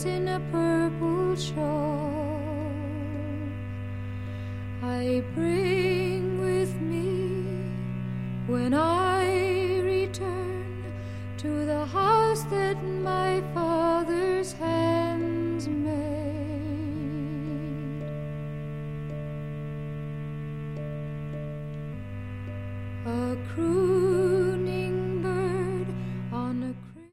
Jesus in a purple shawl, I bring with me when I return to the house that my Father's hands made. A cruise